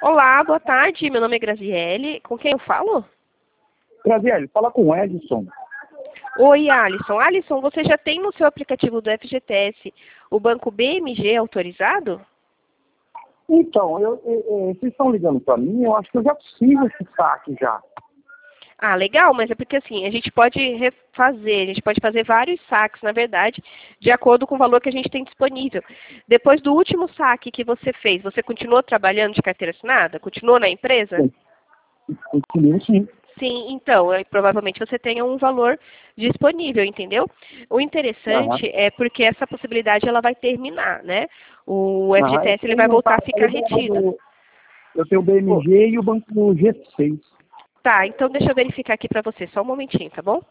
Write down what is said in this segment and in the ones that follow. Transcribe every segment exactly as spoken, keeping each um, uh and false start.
Olá, boa tarde. Meu nome é Graziele. Com quem eu falo? Graziele, fala com o Edson. Oi, Alisson. Alisson, você já tem no seu aplicativo do F G T S o banco B M G autorizado? Então, eu, eu, eu, vocês estão ligando para mim, eu acho que eu já fiz esse saque já. Ah, legal, mas é porque assim, a gente pode refazer, a gente pode fazer vários saques, na verdade, de acordo com o valor que a gente tem disponível. Depois do último saque que você fez, você continuou trabalhando de carteira assinada? Continuou na empresa? Sim. Continuo sim. Sim, então, aí, provavelmente você tenha um valor disponível, entendeu? O interessante Aham. é porque essa possibilidade ela vai terminar, né? O Aham. Eu F G T S ele vai tenho, voltar tá, a ficar eu retido. eu tenho o B M G e o banco G seis. Tá, então deixa eu verificar aqui para você, só um momentinho, tá bom?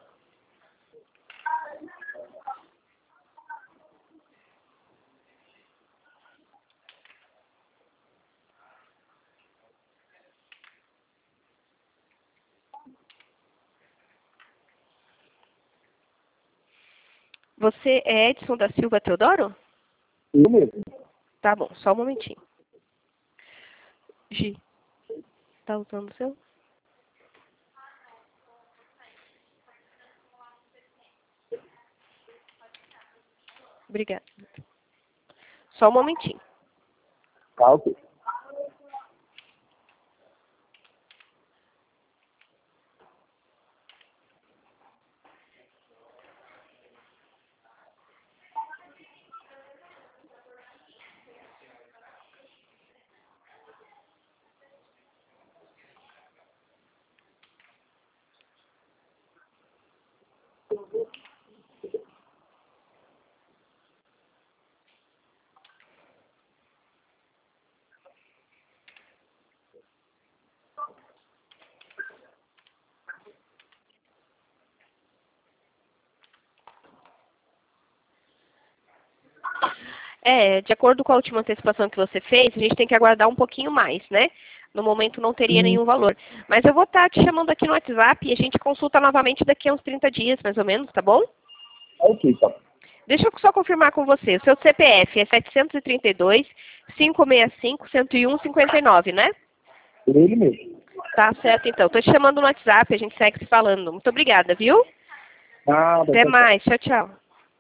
Você é Edson da Silva Teodoro? Eu mesmo. Tá bom, só um momentinho. Gi, tá usando o seu? Obrigada. Só um momentinho. Tá, ok. É, de acordo com a última antecipação que você fez, a gente tem que aguardar um pouquinho mais, né? No momento não teria Sim. nenhum valor. Mas eu vou estar te chamando aqui no WhatsApp e a gente consulta novamente daqui a uns trinta dias, mais ou menos, tá bom? Ok, tá. Deixa eu só confirmar com você. O seu C P F é sete três dois, cinco seis cinco, um zero um, cinco nove, né? Ele mesmo. Tá certo, então. Estou te chamando no WhatsApp, a gente segue se falando. Muito obrigada, viu? Nada, Até tchau, tchau. mais. Tchau, tchau.